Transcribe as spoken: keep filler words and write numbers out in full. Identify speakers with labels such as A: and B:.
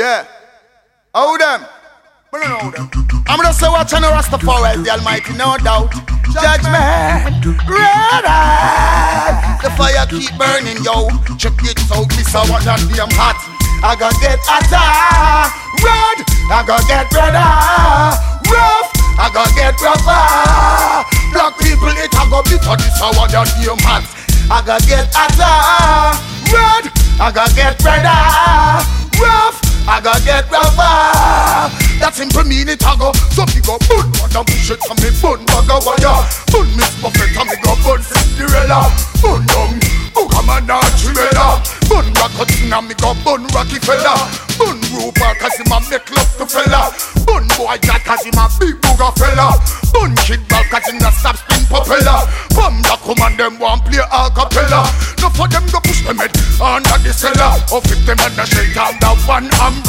A: Yeah. How them? I don't know them. I'm gonna say watch on the Rastafari, the Almighty, no doubt. Judgment, red eye. The fire keep burning, yo. Check it out, this I want that damn hot. I gotta get hotter, red. I gotta get redder, rough. I gotta get rougher. Black people, it I go bitter, this I want that damn hot. I gotta get hotter, red. I gotta get redder, rough. I gotta get rougher. That simple mean it I go. So me go bun, and I push it and me bun bag a wire. Bun Miss Buffett and me go bun Cinderella. Bun down, Boogaman and Chimela. Bun Rocketin and me go bun Rocky fella. Bun Rupert cause him a make love to fella. Bun boy got cause him a big booger fella. Bun Kid Ball cause him a stop spin propeller. Bum da come and them want play a cappella. No for them go push them head under the cellar. Or fit them under shake down that one umbrella.